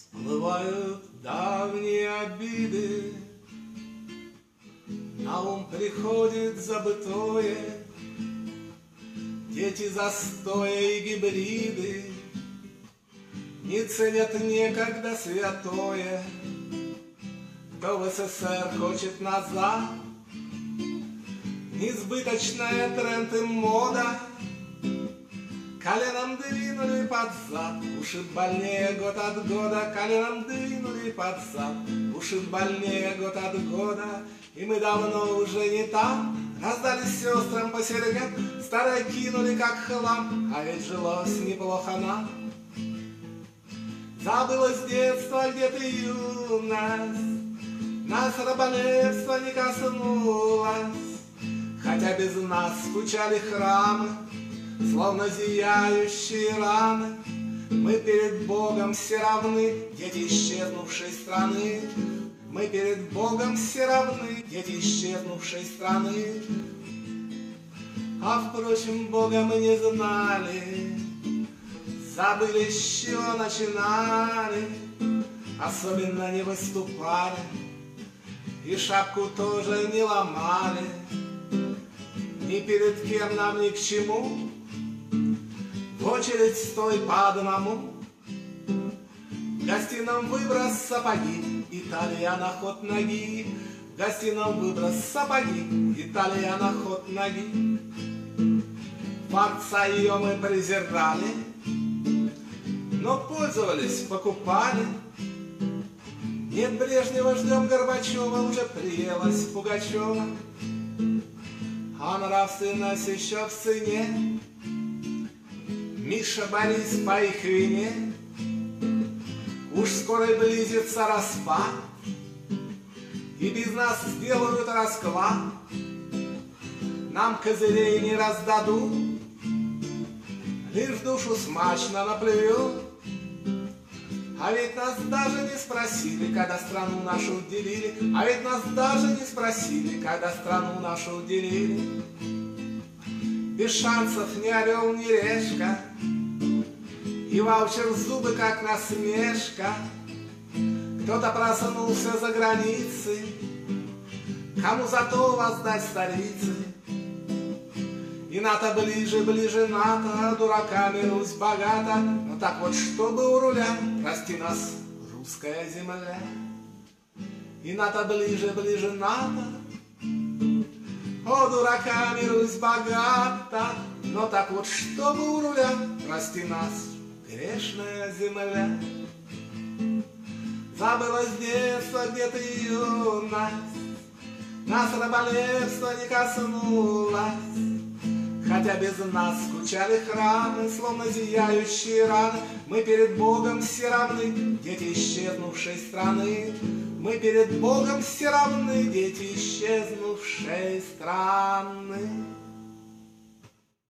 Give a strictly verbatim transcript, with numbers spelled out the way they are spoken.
Всплывают давние обиды, на ум приходит забытое, дети застоя и гибриды не ценят некогда святое. Кто в СССР хочет назад, избыточная тренд и мода, коленом двинули под зад, уши больнее год от года, коленом двинули под зад, уши больнее год от года. И мы давно уже не там, раздались сестрам по серегам, старое кинули как хлам, а ведь жилось неплохо нам. Забылось детство, где ты юность, нас раболепство не коснулось, хотя без нас скучали храмы, словно зияющие раны. Мы перед Богом все равны, дети исчезнувшей страны. Мы перед Богом все равны, дети исчезнувшей страны. А впрочем, Бога мы не знали, забыли, с чего начинали, особенно не выступали, и шапку тоже не ломали. Ни перед кем нам ни к чему, в очередь стой по одному. В гостином выброс сапоги, Италия на ход ноги. В гостином выброс сапоги, Италия на ход ноги. Фарца ее мы презирали, но пользовались, покупали. Нет Брежнева, ждем Горбачева, уже приелась Пугачева. А нравственность еще в цене, Миша, Борис по их вине. Уж скоро близится распад, и без нас сделают расклад. Нам козырей не раздадут, лишь душу смачно наплюют. А ведь нас даже не спросили, когда страну нашу делили. А ведь нас даже не спросили, когда страну нашу делили. Без шансов ни орел, ни решка, и ваучер в зубы, как насмешка. Кто-то проснулся за границей, кому зато воздать столицы. И НАТО ближе, ближе НАТО, дураками Русь богата. Ну так вот, чтобы у руля, прости нас, русская земля. И НАТО ближе, ближе НАТО, о, дураками Русь богата. Но так вот, чтобы у руля, прости нас, грешная земля. Забылось детство, где ты юность, нас раболепство не коснулось, хотя без нас скучали храмы, словно зияющие раны. Мы перед Богом все равны, дети исчезнувшей страны. Мы перед Богом все равны, дети исчезнувшей страны.